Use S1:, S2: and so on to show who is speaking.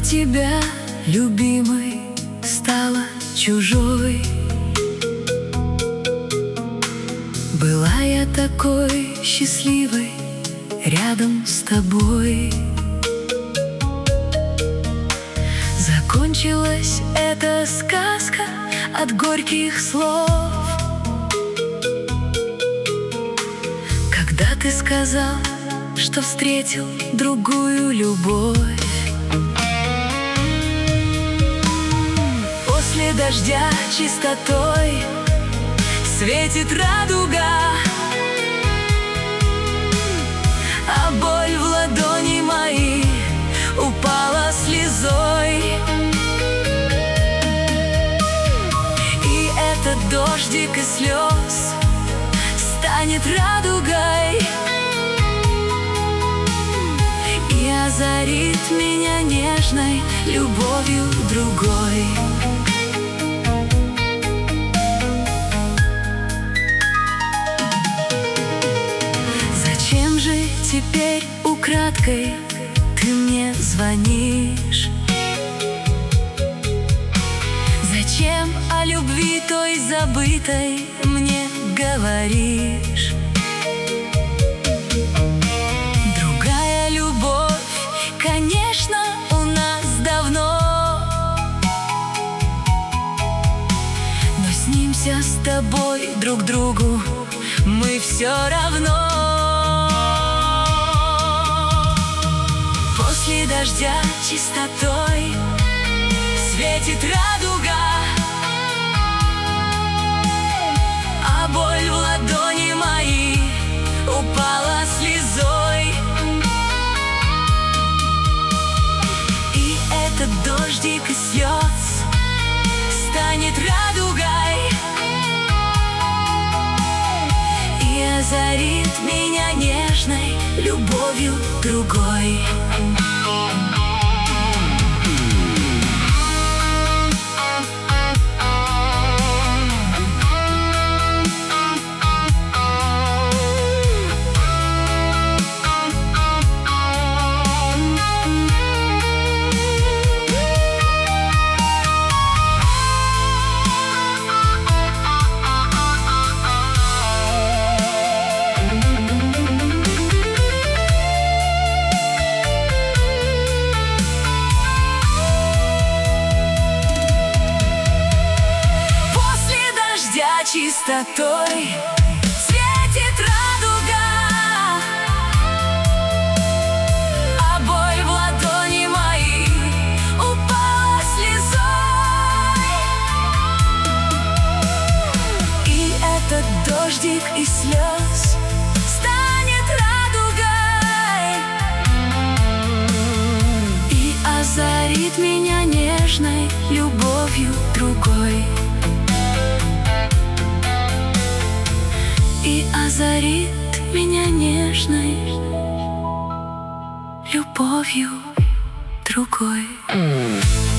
S1: тебя, любимой, стала чужой. Была я такой счастливой рядом с тобой. Закончилась эта сказка от горьких слов, когда ты сказал, что встретил другую любовь. После дождя чистотой светит радуга, а боль в ладони мои упала слезой. И этот дождик из слез станет радугой и озарит меня нежной любовью другой. Зачем же теперь украдкой ты мне звонишь? Зачем о любви той забытой мне говоришь? Другая любовь, конечно, у нас давно, но снимся с тобой друг другу мы все равно. После дождя чистотой светит радуга, а боль в ладони мои упала слезой. И этот дождик из слез станет радугой и озарит меня нежной любовью другой. Чистотой светит радуга, а боль в ладони мои упала слезой. И этот дождик из слез станет радугой и озарит меня нежной любовью другой. И озарит меня нежной любовью другой.